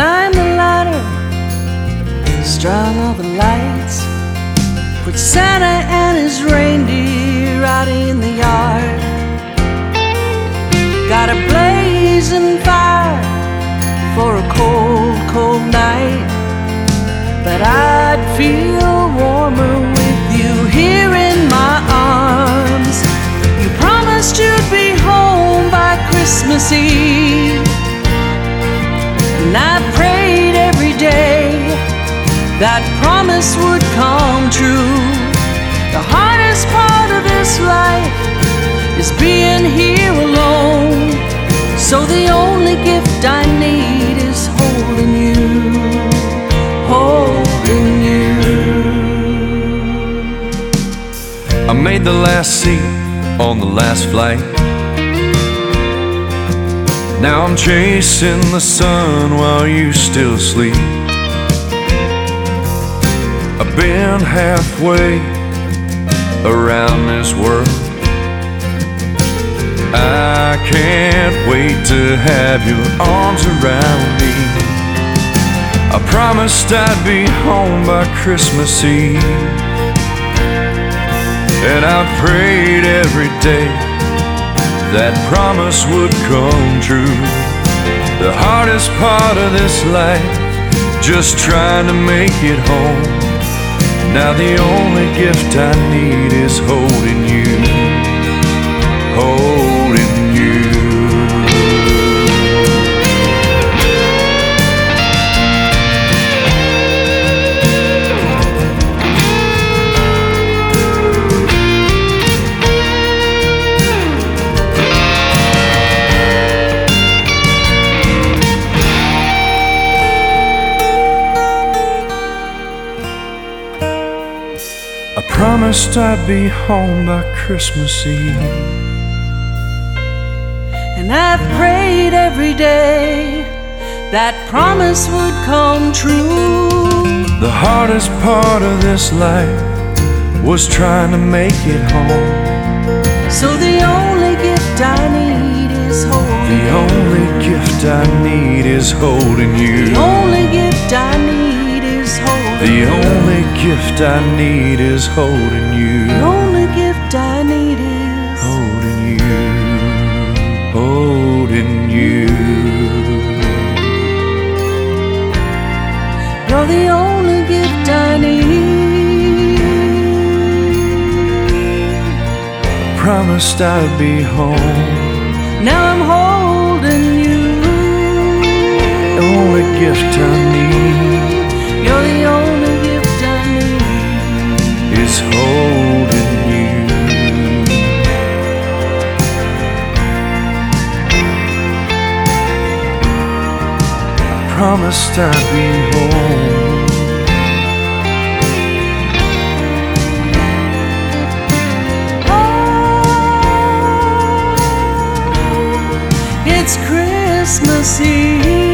climbed the ladder, strung all the lights, put Santa and his reindeer out in the yard. Got a blazing fire for a cold, cold night, but I'd feel warmer with you here in my arms. You promised you'd be home by Christmas Eve, and I prayed every day that promise would come true. The hardest part of this life is being here alone, so the only gift I need is holding you, holding you. I made the last seat on the last flight. Now I'm chasing the sun while you still sleep. I've been halfway around this world. I can't wait to have your arms around me. I promised I'd be home by Christmas Eve, and I prayed every day that promise would come true. The hardest part of this life, just trying to make it home. Now the only gift I need is holding you, holding you. I promised I'd be home by Christmas Eve, and I've prayed every day that promise would come true. the hardest part of this life was trying to make it home. So the only gift I need is holding The only gift I need is holding you. The only gift I need is holding The only gift I need is holding you. The only gift I need is Holding you, holding you. You're the only gift I need. Promised I'd be home. Now I'm holding you. The only gift I need You're the only gift I need is holding you. Promised I'd be home. It's Christmas Eve.